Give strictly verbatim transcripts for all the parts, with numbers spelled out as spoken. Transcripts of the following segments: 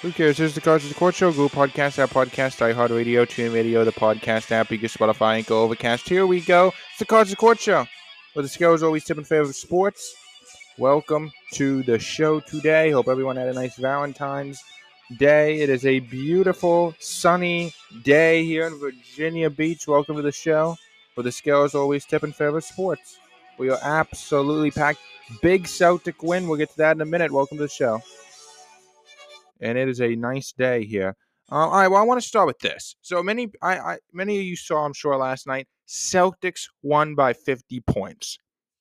Who cares? This is the Cards of Court Show. Google Podcast app, Podcast, iHeartRadio, TuneIn Radio, the Podcast app, you get Spotify, and Go Overcast. Here we go. It's the Cards of Court Show, where the scale is always tip in favor of sports. Welcome to the show today. Hope everyone had a nice Valentine's Day. It is a beautiful, sunny day here in Virginia Beach. Welcome to the show, where the scale is always tip in favor of sports. We are absolutely packed. Big Celtic win. We'll get to that in a minute. Welcome to the show. And it is a nice day here. Uh, all right, well, I want to start with this. So many, I, I, many of you saw, I'm sure, last night. Celtics won by fifty points.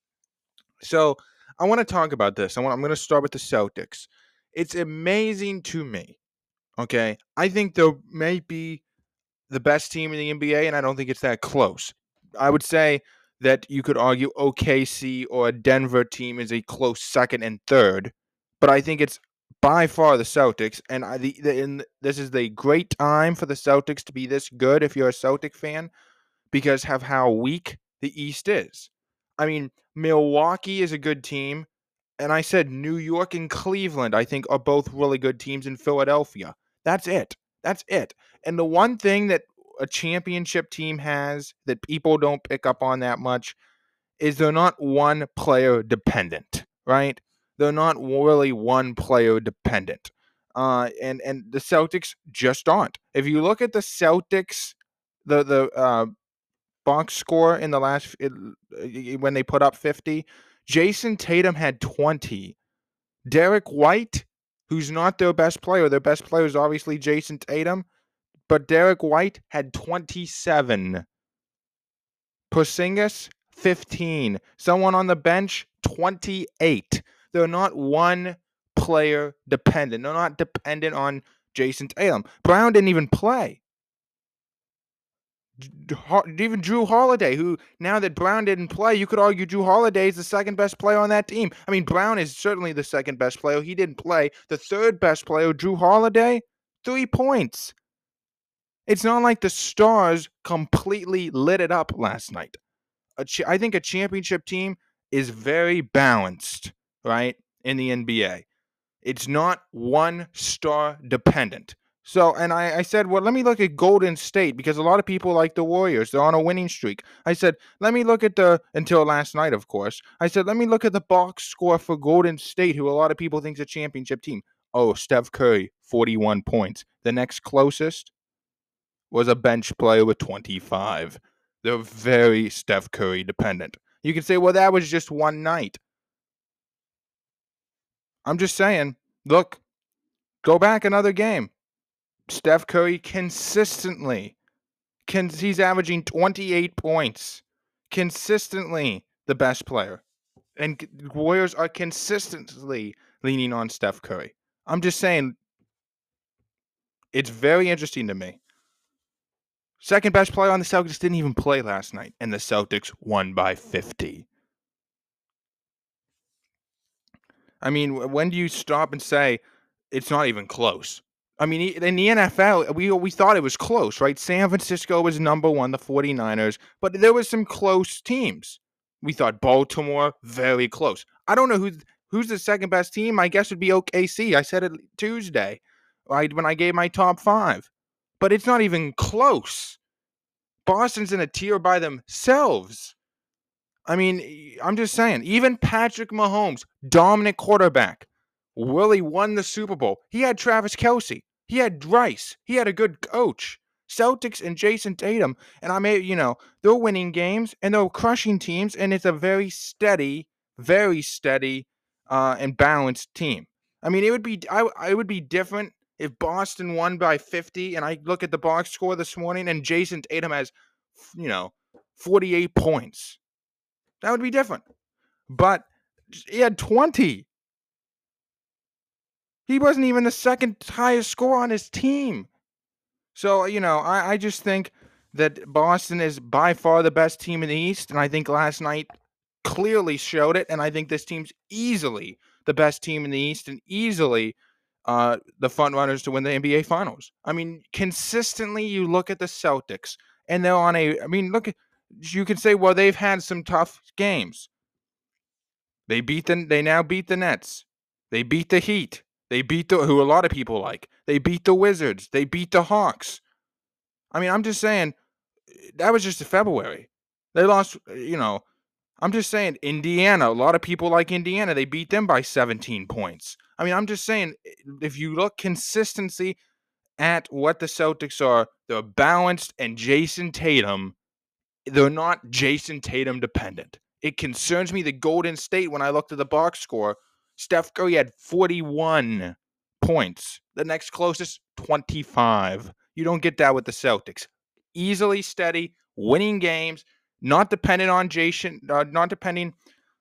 So I want to talk about this. I want, I'm going to start with the Celtics. It's amazing to me. Okay, I think they may be the best team in the N B A, and I don't think it's that close. I would say that you could argue O K C or a Denver team is a close second and third, but I think it's by far the Celtics, and I, the, the and this is the great time for the Celtics to be this good if you're a Celtic fan, because of how weak the East is. I mean, Milwaukee is a good team, and I said New York and Cleveland, I think, are both really good teams in Philadelphia. That's it. That's it. And the one thing that a championship team has that people don't pick up on that much is they're not one player dependent, right? They're not really one player dependent. Uh, and, and the Celtics just aren't. If you look at the Celtics, the, the uh, box score in the last, it, when they put up fifty, Jason Tatum had twenty. Derek White, who's not their best player, their best player is obviously Jason Tatum, but Derek White had twenty-seven. Porzingis, fifteen. Someone on the bench, twenty-eight. They're not one player dependent. They're not dependent on Jason Tatum. Brown didn't even play. Even Drew Holiday, who now that Brown didn't play, you could argue Drew Holiday is the second best player on that team. I mean, Brown is certainly the second best player. He didn't play. The third best player, Drew Holiday, three points. It's not like the Stars completely lit it up last night. A ch- I think a championship team is very balanced, right, in the N B A. It's not one star dependent. So, and I, I said, well, let me look at Golden State, because a lot of people like the Warriors. They're on a winning streak. I said, let me look at the, until last night, of course. I said, let me look at the box score for Golden State, who a lot of people think is a championship team. Oh, Steph Curry, forty-one points. The next closest was a bench player with twenty-five. They're very Steph Curry dependent. You can say, well, that was just one night. I'm just saying, look, go back another game. Steph Curry consistently, can, he's averaging twenty-eight points. Consistently the best player. And Warriors are consistently leaning on Steph Curry. I'm just saying, it's very interesting to me. Second best player on the Celtics didn't even play last night, and the Celtics won by fifty. I mean, when do you stop and say it's not even close? I mean, in the N F L, we we thought it was close, right? San Francisco was number one, the 49ers, but there was some close teams. We thought Baltimore, very close. I don't know who who's the second best team. I guess it would be O K C. I said it Tuesday, right, when I gave my top five. But it's not even close. Boston's in a tier by themselves. I mean, I'm just saying, even Patrick Mahomes, dominant quarterback, really won the Super Bowl. He had Travis Kelce. He had Rice. He had a good coach. Celtics and Jason Tatum. And I may, you know, they're winning games and they're crushing teams. And it's a very steady, very steady uh, and balanced team. I mean, it would be, I, it would be different if Boston won by fifty. And I look at the box score this morning and Jason Tatum has, you know, forty-eight points. That would be different. But he had twenty. He wasn't even the second highest score on his team. So, you know, I, I just think that Boston is by far the best team in the East. And I think last night clearly showed it. And I think this team's easily the best team in the East and easily uh, the front runners to win the N B A Finals. I mean, consistently you look at the Celtics and they're on a, I mean, look at, you can say, well, they've had some tough games. They beat the, they now beat the Nets. They beat the Heat. They beat the who a lot of people like. They beat the Wizards. They beat the Hawks. I mean, I'm just saying that was just February. They lost, you know, I'm just saying Indiana, a lot of people like Indiana. They beat them by seventeen points. I mean, I'm just saying if you look consistency at what the Celtics are, they're balanced, and Jason Tatum, they're not Jason Tatum dependent. It concerns me that Golden State, when I looked at the box score, Steph Curry had forty-one points. The next closest, twenty-five. You don't get that with the Celtics. Easily steady, winning games, not dependent on Jason, uh, not depending.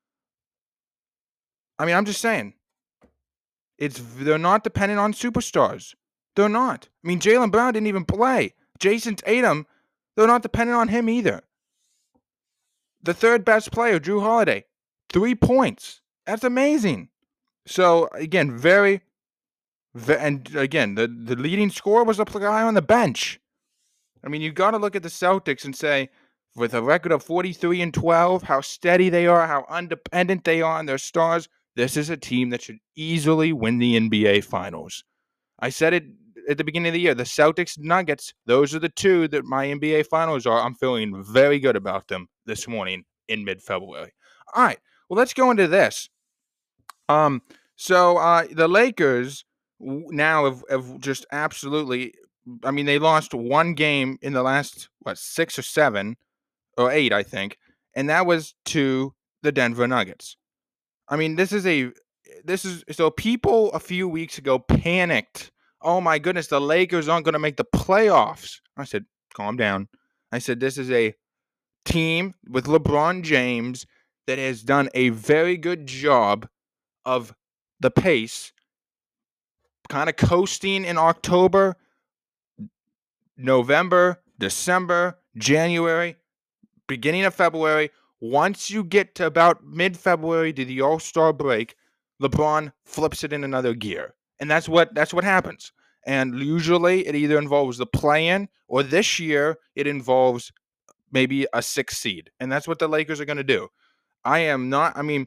I mean, I'm just saying, it's they're not dependent on superstars. They're not. I mean, Jaylen Brown didn't even play. Jason Tatum, they're not dependent on him either. The third best player, Drew Holiday, three points. That's amazing. So again, very, ve- and again, the, the leading scorer was a guy on the bench. I mean, you got to look at the Celtics and say, with a record of forty-three and twelve, how steady they are, how independent they are on their stars. This is a team that should easily win the N B A Finals. I said it at the beginning of the year. The Celtics, Nuggets, those are the two that my N B A Finals are. I'm feeling very good about them this morning in mid-February. All right, well, let's go into this. Um, so uh, the Lakers now have, have just absolutely. I mean, they lost one game in the last what six or seven or eight, I think, and that was to the Denver Nuggets. I mean, this is a this is so people a few weeks ago panicked. Oh my goodness, the Lakers aren't going to make the playoffs. I said, calm down. I said, this is a team with LeBron James that has done a very good job of the pace, kind of coasting in October, November, December, January, beginning of February. Once you get to about mid-February to the All-Star break, LeBron flips it in another gear. And that's what that's what happens. And usually it either involves the play-in, or this year it involves maybe a sixth seed. And that's what the Lakers are going to do. I am not, I mean,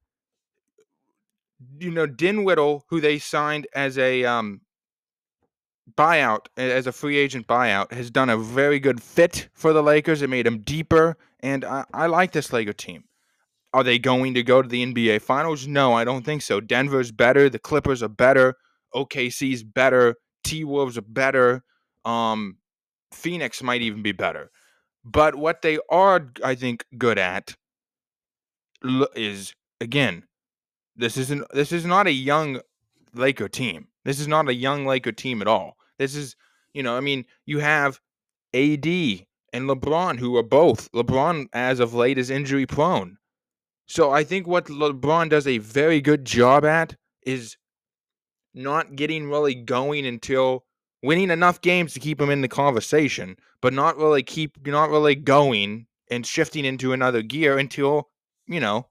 you know, Dinwiddie, who they signed as a um, buyout, as a free agent buyout, has done a very good fit for the Lakers. It made him deeper, and I, I like this Laker team. Are they going to go to the N B A Finals? No, I don't think so. Denver's better. The Clippers are better. O K C's better. T-Wolves are better. Um, Phoenix might even be better. But what they are, I think, good at is, again, this isn't this is not a young Laker team. This is not a young Laker team at all. This is, you know, I mean, you have A D and LeBron, who are both. LeBron, as of late, is injury prone. So I think what LeBron does a very good job at is not getting really going until winning enough games to keep him in the conversation, but not really keep not really going and shifting into another gear until, you know,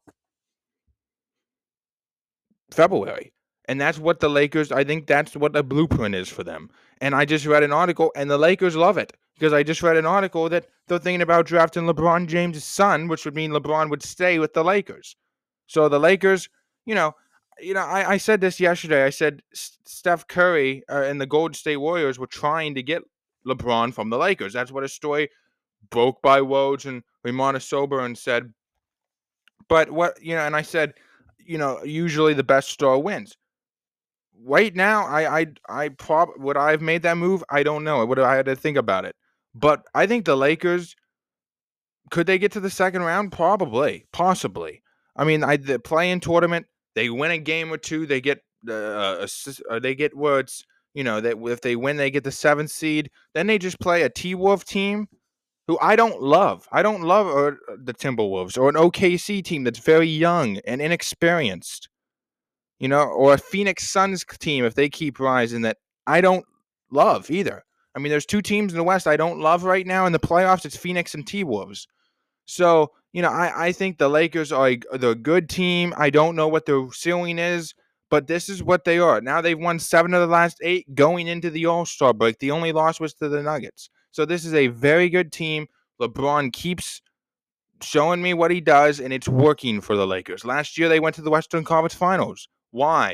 February. And that's what the Lakers, I think that's what the blueprint is for them. And I just read an article, and the Lakers love it, because I just read an article that they're thinking about drafting LeBron James' son, which would mean LeBron would stay with the Lakers. So the Lakers, you know, you know, I, I said this yesterday. I said Steph Curry uh, and the Golden State Warriors were trying to get LeBron from the Lakers. That's what a story broke by Woj and Ramona Sober said. But what, you know, and I said, you know, usually the best star wins. Right now, I I I prob would I have made that move? I don't know. I would I had to think about it. But I think the Lakers, could they get to the second round? Probably, possibly. I mean, I the play-in tournament, they win a game or two, they get uh, assist, uh they get words. You know that if they win, they get the seventh seed. Then they just play a T-Wolf team who I don't love. I don't love or, the Timberwolves, or an O K C team that's very young and inexperienced. You know, or a Phoenix Suns team, if they keep rising, that I don't love either. I mean, there's two teams in the West I don't love right now in the playoffs. It's Phoenix and T-Wolves. So, you know, I, I think the Lakers are a, they're a good team. I don't know what their ceiling is, but this is what they are. Now they've won seven of the last eight going into the All-Star break. The only loss was to the Nuggets. So this is a very good team. LeBron keeps showing me what he does, and it's working for the Lakers. Last year, they went to the Western Conference Finals. Why?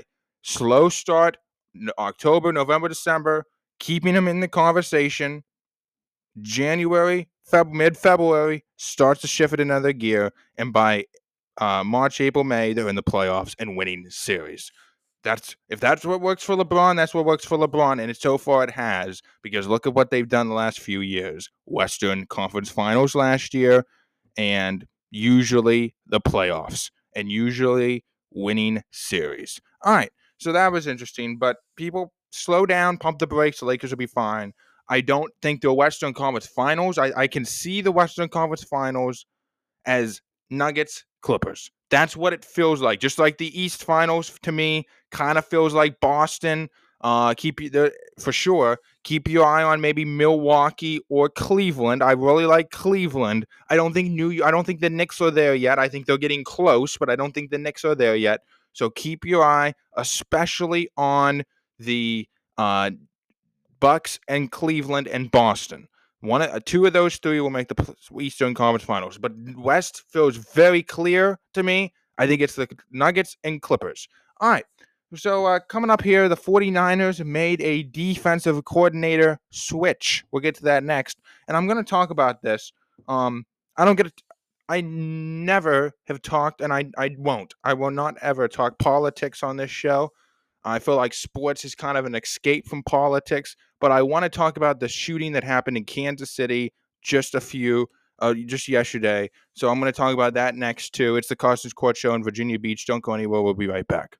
Slow start, October, November, December, keeping them in the conversation. January, Feb- mid-February, starts to shift it another gear, and by uh, March, April, May, they're in the playoffs and winning the series. That's if that's what works for LeBron, that's what works for LeBron, and so far it has. Because look at what they've done the last few years: Western Conference Finals last year, and usually the playoffs, and usually winning series. All right, so that was interesting, but people slow down, pump the brakes. The Lakers will be fine. I don't think the Western Conference Finals. I, I can see the Western Conference Finals as Nuggets Clippers. That's what it feels like. Just like the East Finals to me kind of feels like Boston. Uh, keep you there for sure. Keep your eye on maybe Milwaukee or Cleveland. I really like Cleveland. I don't think New. I don't think the Knicks are there yet. I think they're getting close, but I don't think the Knicks are there yet. So keep your eye, especially on the uh, Bucks and Cleveland and Boston. One, uh, two of those three will make the Eastern Conference Finals, but West feels very clear to me. I think it's the Nuggets and Clippers. All right. So uh, coming up here, the 49ers made a defensive coordinator switch. We'll get to that next, and I'm going to talk about this. Um, I don't get it. I never have talked, and I I won't. I will not ever talk politics on this show. I feel like sports is kind of an escape from politics, but I want to talk about the shooting that happened in Kansas City just a few, uh, just yesterday. So I'm going to talk about that next too. It's the Carson's Court Show in Virginia Beach. Don't go anywhere. We'll be right back.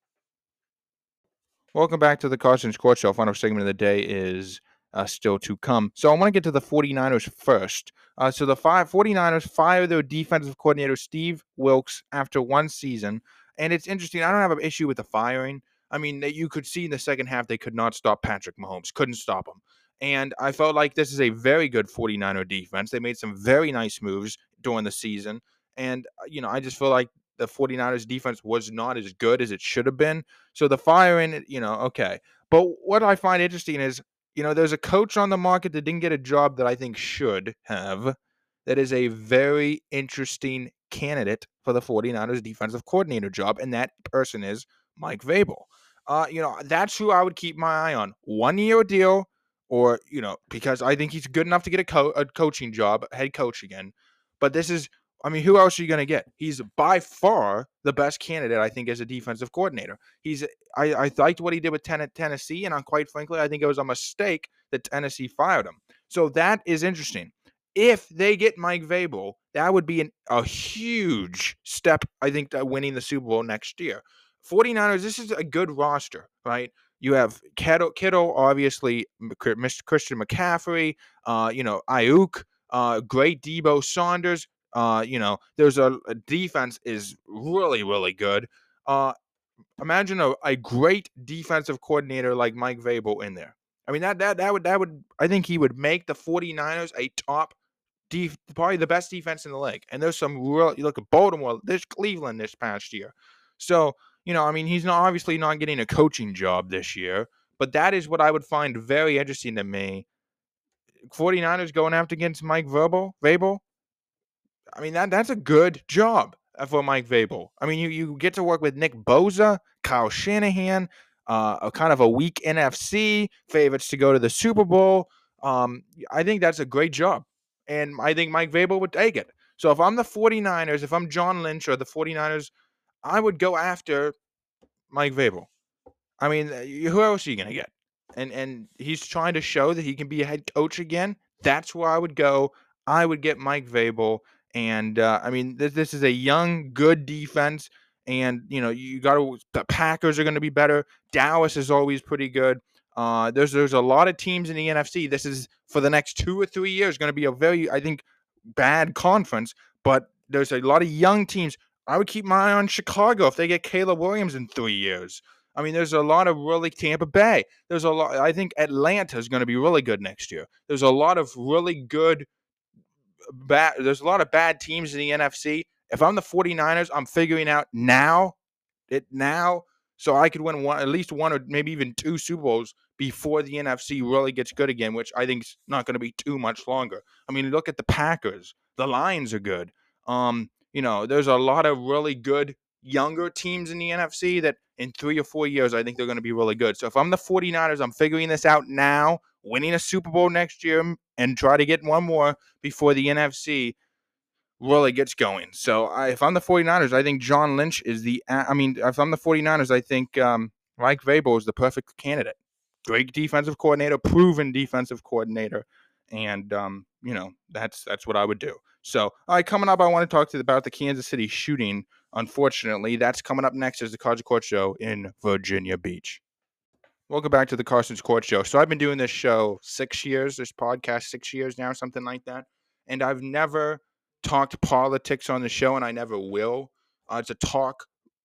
Welcome back to the Carson's Court Show. Final segment of the day is uh, still to come. So I want to get to the 49ers first. Uh, so the five 49ers fired their defensive coordinator, Steve Wilks, after one season. And it's interesting. I don't have an issue with the firing. I mean, you could see in the second half they could not stop Patrick Mahomes. Couldn't stop him. And I felt like this is a very good 49er defense. They made some very nice moves during the season. And, uh, you know, I just feel like the 49ers defense was not as good as it should have been. So the firing, you know, okay. But what I find interesting is, you know, there's a coach on the market that didn't get a job that I think should have. That is a very interesting candidate for the 49ers defensive coordinator job, and that person is Mike Vrabel. Uh, you know, that's who I would keep my eye on. One year deal, or, you know, because I think he's good enough to get a, co- a coaching job, head coach again. But this is, I mean, who else are you going to get? He's by far the best candidate, I think, as a defensive coordinator. He's, I, I liked what he did with ten- Tennessee, and I'm quite frankly, I think it was a mistake that Tennessee fired him. So that is interesting. If they get Mike Vrabel, that would be an, a huge step, I think, to winning the Super Bowl next year. 49ers, this is a good roster, right? You have Kittle, Kittle obviously, Mister Christian McCaffrey, uh, you know, Ayuk, uh, great Debo Saunders. Uh, you know, there's a, a defense is really, really good. Uh, imagine a, a great defensive coordinator like Mike Vrabel in there. I mean, that that that would that would I think he would make the 49ers a top def, probably the best defense in the league. And there's some real you look at Baltimore, there's Cleveland this past year. So, you know, I mean, he's not obviously not getting a coaching job this year, but that is what I would find very interesting to me. 49ers going after against Mike Vrabel, Vrabel. I mean, that that's a good job for Mike Vrabel. I mean, you you get to work with Nick Bosa, Kyle Shanahan, uh, a kind of a weak N F C, favorites to go to the Super Bowl. Um, I think that's a great job. And I think Mike Vrabel would take it. So if I'm the 49ers, if I'm John Lynch or the 49ers, I would go after Mike Vrabel. I mean, uh, who else are you going to get? And and he's trying to show that he can be a head coach again. That's where I would go. I would get Mike Vrabel. And uh, I mean, this, this is a young, good defense. And you know, you got to. The Packers are going to be better. Dallas is always pretty good. Uh, there's there's a lot of teams in the N F C. This is for the next two or three years going to be a very, I think, bad conference. But there's a lot of young teams. I would keep my eye on Chicago if they get Caleb Williams in three years. I mean, there's a lot of really Tampa Bay. There's a lot. I think Atlanta is going to be really good next year. There's a lot of really good bad. There's a lot of bad teams in the N F C. If I'm the 49ers, I'm figuring out now it now so I could win one, at least one or maybe even two Super Bowls before the N F C really gets good again, which I think is not going to be too much longer. I mean, look at the Packers. The Lions are good. Um, you know, there's a lot of really good younger teams in the N F C that in three or four years, I think they're going to be really good. So if I'm the 49ers, I'm figuring this out now, winning a Super Bowl next year, and try to get one more before the N F C really gets going. So I, if I'm the 49ers, I think John Lynch is the, I mean, if I'm the 49ers, I think um, Mike Vrabel is the perfect candidate. Great defensive coordinator, proven defensive coordinator. And, um, you know, that's that's what I would do. So, all right, coming up, I want to talk to you about the Kansas City shooting. Unfortunately, that's coming up next as the Carson Court Show in Virginia Beach. Welcome back to the Carson's Court Show. So I've been doing this show six years, this podcast six years now, something like that. And I've never talked politics on the show, and I never will. Uh, it's a talk,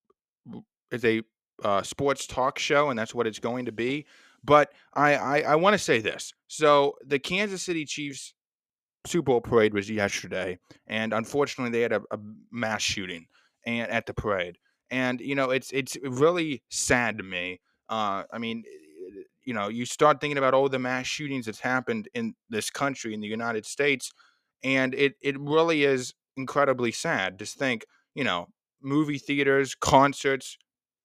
it's a uh, sports talk show, and that's what it's going to be. But I, I, I want to say this. So the Kansas City Chiefs Super Bowl parade was yesterday, and unfortunately, they had a, a mass shooting and at the parade. And you know, it's it's really sad to me. Uh, I mean, you know, you start thinking about all the mass shootings that's happened in this country, in the United States, and it it really is incredibly sad. Just think, you know, movie theaters, concerts,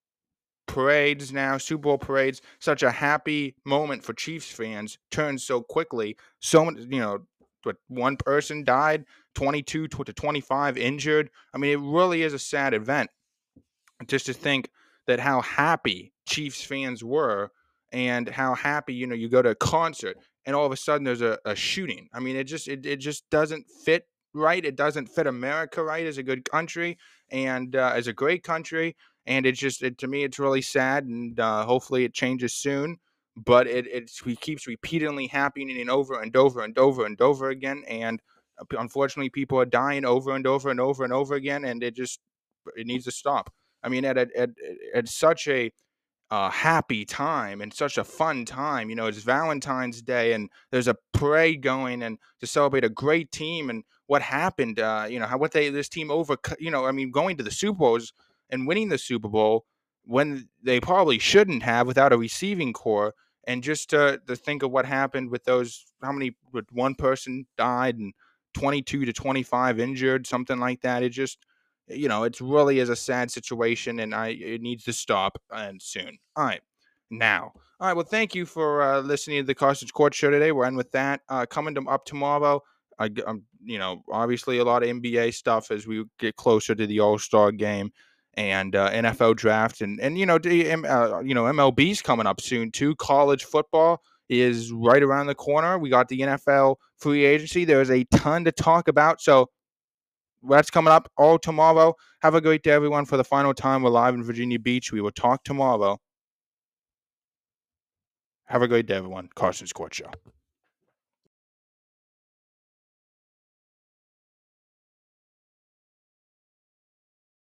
parades now, Super Bowl parades, such a happy moment for Chiefs fans turns so quickly. So many, you know, what one person died, twenty-two to twenty-five injured. I mean, it really is a sad event. Just to think that how happy Chiefs fans were and how happy, you know, you go to a concert and all of a sudden there's a, a shooting. I mean, it just it, it just doesn't fit right. It doesn't fit America right as a good country and uh, as a great country. And it's just it, to me, it's really sad. And uh, hopefully it changes soon. But it it's, it keeps repeatedly happening over and over and over and over again. And uh, unfortunately, people are dying over and over and over and over again. And it just it needs to stop. I mean, at at at, at such a uh, happy time and such a fun time. You know, it's Valentine's Day and there's a parade going and to celebrate a great team and what happened. Uh, you know, how what they this team over. You know, I mean, going to the Super Bowls and winning the Super Bowl when they probably shouldn't have without a receiving core. And just to, to think of what happened with those, how many, with one person died and twenty-two to twenty-five injured, something like that. It just, you know, it's really is a sad situation, and I it needs to stop and soon. All right, now, all right. Well, thank you for uh, listening to the Carson's Court Show today. We're in with that uh, coming to, up tomorrow. I, um, you know, obviously a lot of N B A stuff as we get closer to the All Star game and uh, N F L draft, and and you know, the, uh, you know, M L B's coming up soon too. College football is right around the corner. We got the N F L free agency. There's a ton to talk about. So that's coming up all tomorrow. Have a great day, everyone. For the final time, we're live in Virginia Beach. We will talk tomorrow. Have a great day, everyone. Carson's Court Show.